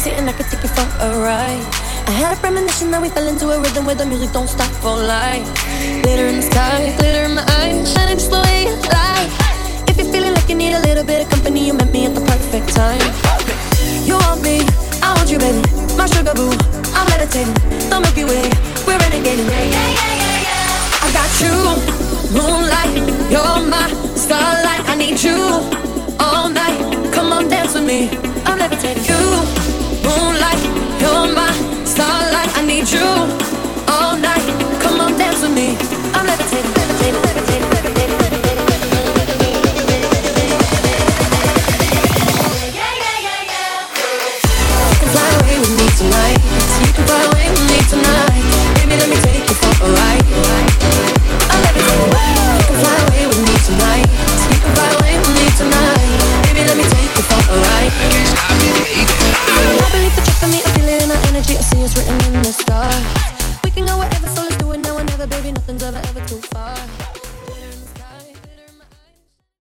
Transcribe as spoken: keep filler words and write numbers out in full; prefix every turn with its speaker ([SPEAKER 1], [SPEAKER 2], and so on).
[SPEAKER 1] sexy and I could take you for a ride. I had a premonition that we fell into a rhythm where the music don't stop for life. Glitter in the sky, glitter in my eyes, shining just the way you like. If you're feeling like you need a little bit of company, you met me at the perfect time. You want me, I want you, baby. My sugar boo, I'm meditating. The Milky Way, we're renegading. Yeah, yeah, yeah, yeah, yeah. I got you, moonlight, you're my starlight. I need you all night. Come on, dance with me. I'm levitating. You, moonlight, you're my starlight. I need you all night. Come on, dance with me. I'm levitating, levitating, levitating, levitating, levitating. Yeah, yeah, yeah, yeah. You can fly away with me tonight. You can fly away with me tonight. Baby, let me take you for a ride. I'm levitating. You can fly away with me tonight. You can fly away with me tonight. Baby, let me take you for a ride. I believe the trip for me. I feel it in our energy. I see it's written in